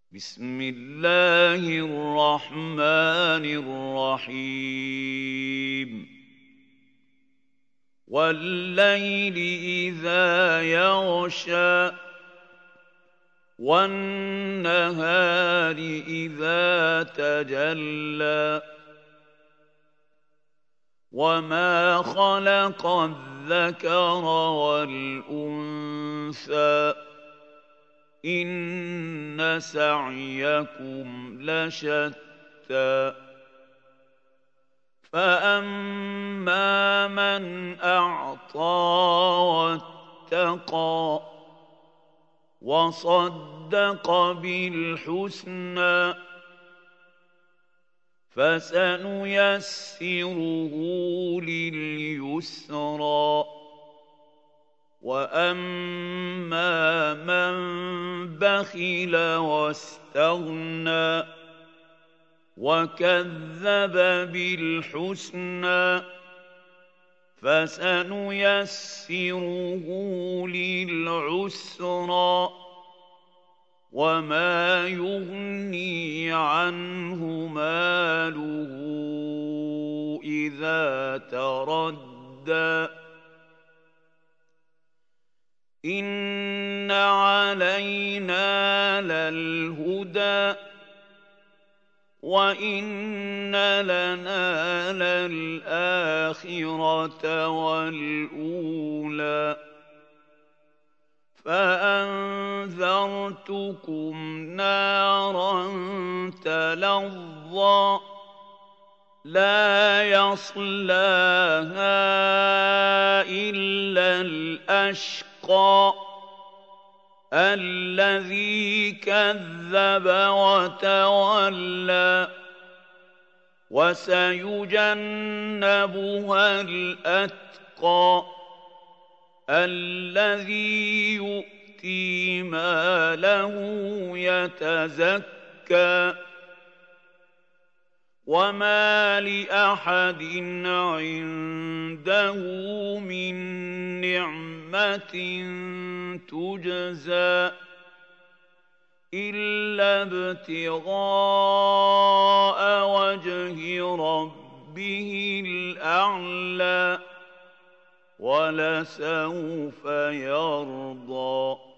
بسم الله الرحمن الرحيم والليل إذا يغشى والنهار إذا تجلى وما خلق الذكر والأنثى إن سعيكم لشتى فأما من أعطى واتقى وصدق بالحسنى فسنيسره لليسرى وأما من بخل واستغنى وكذب بالحسنى فسنيسره للعسرى وما يغني عنه ماله إذا تردى إن علينا للهدى وإن لنا للآخرة والأولى فأنذرتكم نارا تلظى لا يصلاها إلا الأشقى الذي كذب وتولى وسيجنبها الأتقى الذي يؤتي ماله يتزكى وما لأحد عنده من نعمة تجزى إلا ابتغاء وجه ربه الأعلى ولسوف يرضى